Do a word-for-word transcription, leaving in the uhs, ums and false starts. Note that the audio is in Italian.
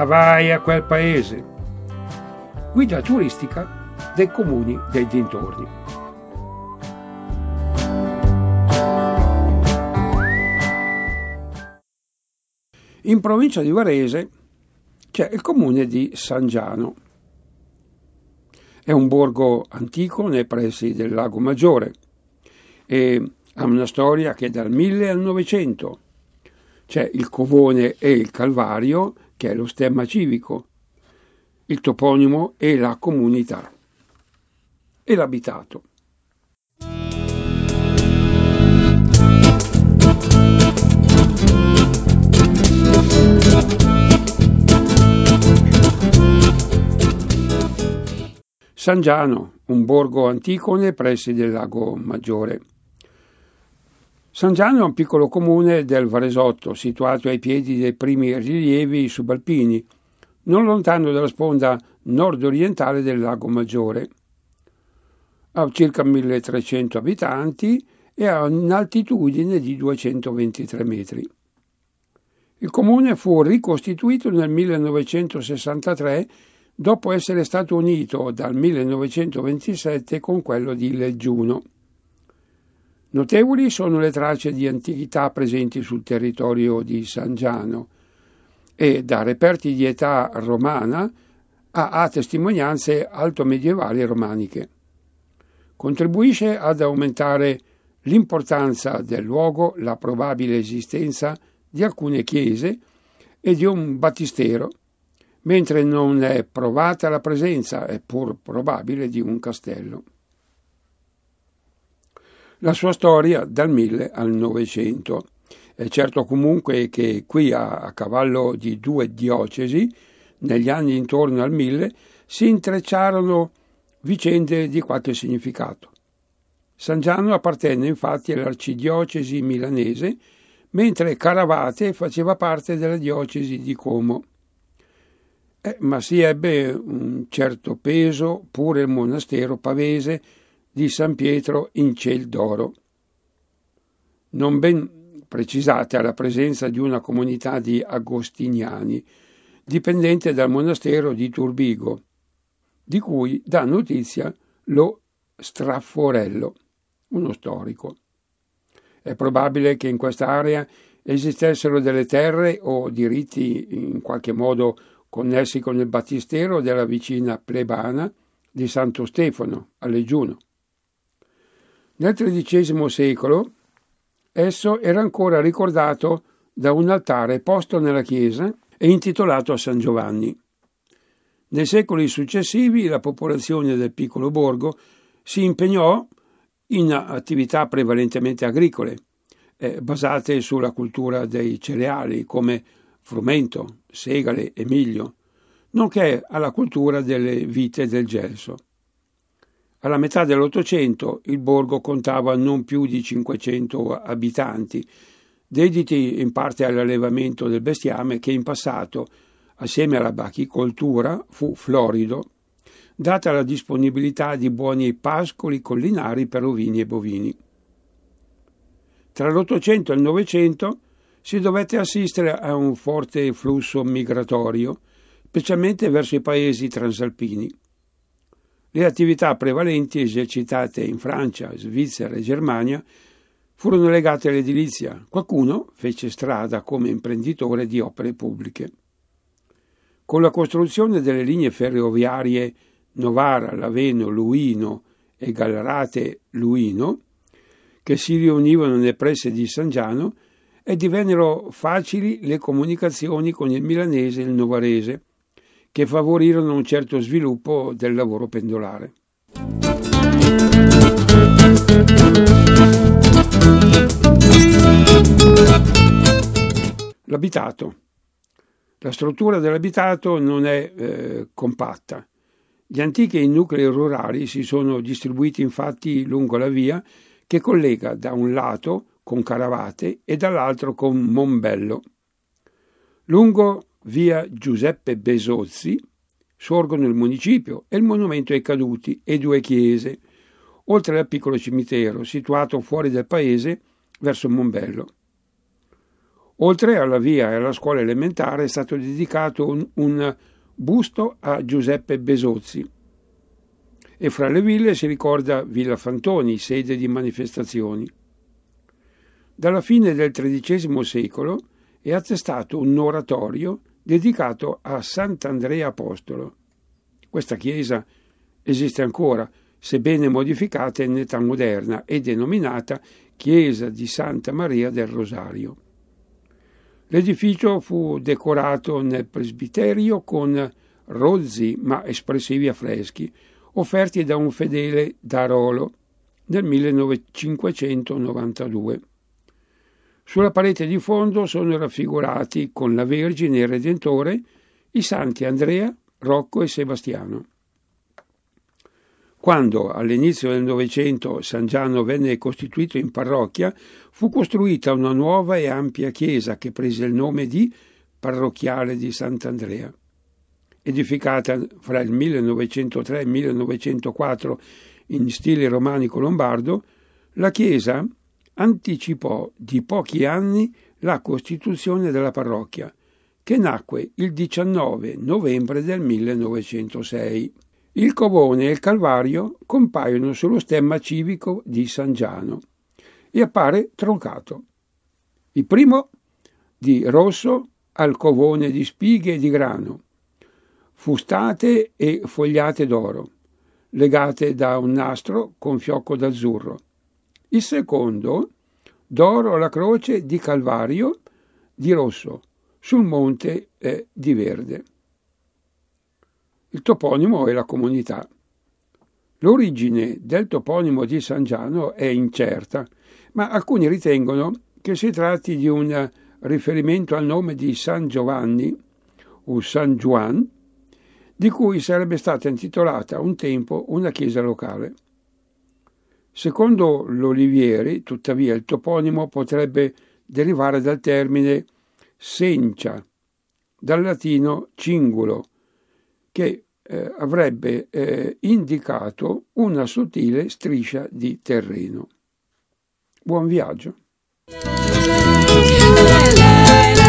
Ma vai a quel paese. Guida turistica dei comuni dei dintorni. In provincia di Varese c'è il comune di San Giano. È un borgo antico nei pressi del Lago Maggiore e ha una storia che dal mille al novecento. C'è il Covone e il Calvario, che è lo stemma civico, il toponimo e la comunità e l'abitato. San Giano, un borgo antico nei pressi del Lago Maggiore. San Giano è un piccolo comune del Varesotto, situato ai piedi dei primi rilievi subalpini, non lontano dalla sponda nord-orientale del Lago Maggiore. Ha circa milletrecento abitanti e ha un'altitudine di duecentoventitré metri. Il comune fu ricostituito nel millenovecentosessantatré dopo essere stato unito dal millenovecentoventisette con quello di Leggiuno. Notevoli sono le tracce di antichità presenti sul territorio di San Giano e da reperti di età romana a, a testimonianze altomedievali e romaniche. Contribuisce ad aumentare l'importanza del luogo la probabile esistenza di alcune chiese e di un battistero, mentre non è provata la presenza, è pur probabile, di un castello. La sua storia dal mille al novecento. È certo comunque che qui a, a cavallo di due diocesi, negli anni intorno al mille, si intrecciarono vicende di qualche significato. San Giano appartenne infatti all'arcidiocesi milanese, mentre Caravate faceva parte della diocesi di Como. Eh, ma si ebbe un certo peso pure il monastero pavese di San Pietro in Ciel d'Oro. Non ben precisata la presenza di una comunità di agostiniani, dipendente dal monastero di Turbigo, di cui dà notizia lo Strafforello, uno storico. È probabile che in questa area esistessero delle terre o diritti in qualche modo connessi con il battistero della vicina plebana di Santo Stefano a Leggiuno. Nel tredicesimo secolo esso era ancora ricordato da un altare posto nella chiesa e intitolato a San Giovanni. Nei secoli successivi la popolazione del piccolo borgo si impegnò in attività prevalentemente agricole, eh, basate sulla cultura dei cereali come frumento, segale e miglio, nonché alla cultura delle vite del gelso. Alla metà dell'Ottocento il borgo contava non più di cinquecento abitanti, dediti in parte all'allevamento del bestiame che in passato, assieme alla bachicoltura, fu florido, data la disponibilità di buoni pascoli collinari per ovini e bovini. Tra l'Ottocento e il Novecento si dovette assistere a un forte flusso migratorio, specialmente verso i paesi transalpini. Le attività prevalenti esercitate in Francia, Svizzera e Germania furono legate all'edilizia. Qualcuno fece strada come imprenditore di opere pubbliche. Con la costruzione delle linee ferroviarie Novara, Laveno, Luino e Gallarate-Luino, che si riunivano nei pressi di San Giano, e divennero facili le comunicazioni con il milanese e il novarese, che favorirono un certo sviluppo del lavoro pendolare. L'abitato. La struttura dell'abitato non è eh, compatta. Gli antichi nuclei rurali si sono distribuiti infatti lungo la via che collega da un lato con Caravate e dall'altro con Mombello. Lungo via Giuseppe Besozzi sorgono il municipio e il monumento ai caduti e due chiese, oltre al piccolo cimitero situato fuori del paese verso Mombello. Oltre alla via e alla scuola elementare è stato dedicato un, un busto a Giuseppe Besozzi e fra le ville si ricorda Villa Fantoni, sede di manifestazioni. Dalla fine del tredicesimo secolo è attestato un oratorio dedicato a Sant'Andrea Apostolo. Questa chiesa esiste ancora, sebbene modificata in età moderna, e denominata Chiesa di Santa Maria del Rosario. L'edificio fu decorato nel presbiterio con rozzi ma espressivi affreschi, offerti da un fedele d'Arolo nel millenovecentonovantadue. Sulla parete di fondo sono raffigurati con la Vergine e il Redentore i santi Andrea, Rocco e Sebastiano. Quando all'inizio del Novecento San Giano venne costituito in parrocchia, fu costruita una nuova e ampia chiesa che prese il nome di Parrocchiale di Sant'Andrea. Edificata fra il millenovecentotre e il millenovecentoquattro in stile romanico-lombardo, la chiesa anticipò di pochi anni la costituzione della parrocchia, che nacque il diciannove novembre del millenovecentosei. Il covone e il calvario compaiono sullo stemma civico di San Giano e appare troncato. Il primo di rosso al covone di spighe e di grano, fustate e fogliate d'oro, legate da un nastro con fiocco d'azzurro. Il secondo d'oro la croce di Calvario di rosso sul monte eh, di verde. Il toponimo e la comunità. L'origine del toponimo di San Giano è incerta, ma alcuni ritengono che si tratti di un riferimento al nome di San Giovanni o San Juan, di cui sarebbe stata intitolata un tempo una chiesa locale. Secondo l'Olivieri, tuttavia, il toponimo potrebbe derivare dal termine sencia, dal latino cingulo, che eh, avrebbe eh, indicato una sottile striscia di terreno. Buon viaggio!